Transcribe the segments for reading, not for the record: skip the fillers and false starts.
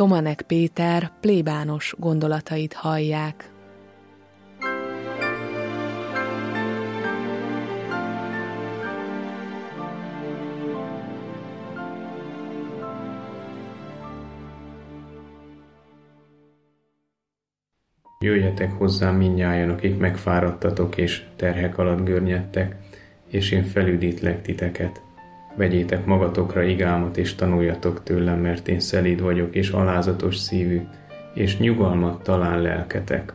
Tomanek Péter plébános gondolatait hallják. Jöjjetek hozzám mindnyájan, akik megfáradtatok és terhek alatt görnyedtek, és én felüdítlek titeket. Vegyétek magatokra igámat, és tanuljatok tőlem, mert én szelíd vagyok, és alázatos szívű, és nyugalmat talál lelketek.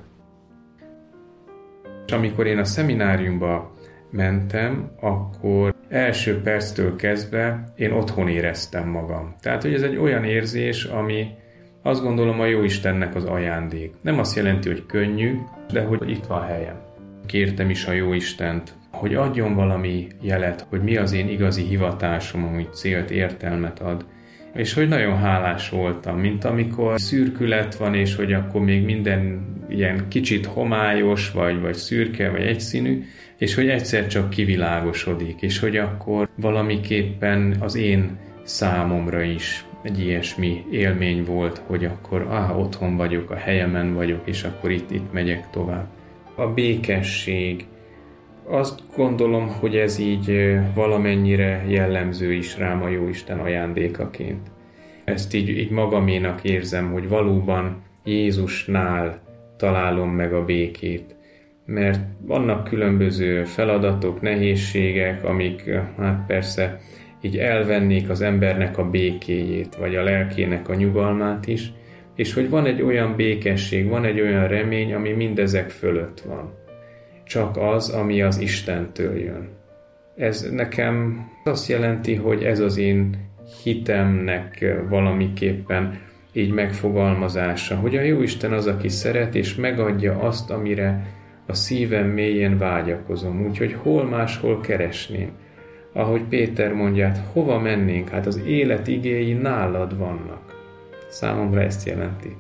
És amikor én a szemináriumba mentem, akkor első perctől kezdve én otthon éreztem magam. Tehát, hogy ez egy olyan érzés, ami azt gondolom a Jóistennek az ajándék. Nem azt jelenti, hogy könnyű, de hogy itt van helyem. Kértem is a Jóistent, hogy adjon valami jelet, hogy mi az én igazi hivatásom, ami célt, értelmet ad. És hogy nagyon hálás voltam, mint amikor szürkület van, és hogy akkor még minden ilyen kicsit homályos, vagy szürke, vagy egyszínű, és hogy egyszer csak kivilágosodik, és hogy akkor valamiképpen az én számomra is egy ilyesmi élmény volt, hogy akkor otthon vagyok, a helyemen vagyok, és akkor itt megyek tovább. A békesség, azt gondolom, hogy ez így valamennyire jellemző is rám a Jóisten ajándékaként. Ezt így magaménak érzem, hogy valóban Jézusnál találom meg a békét. Mert vannak különböző feladatok, nehézségek, amik persze így elvennék az embernek a békéjét, vagy a lelkének a nyugalmát is, és hogy van egy olyan békesség, van egy olyan remény, ami mindezek fölött van. Csak az, ami az Istentől jön. Ez nekem azt jelenti, hogy ez az én hitemnek valamiképpen így megfogalmazása, hogy a Jóisten az, aki szeret, és megadja azt, amire a szívem mélyén vágyakozom, úgyhogy hol máshol keresném. Ahogy Péter mondja, hát hova mennénk? Hát az élet igéi nálad vannak. Számomra ezt jelenti.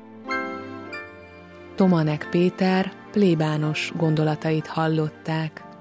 Tomanek Péter plébános gondolatait hallották.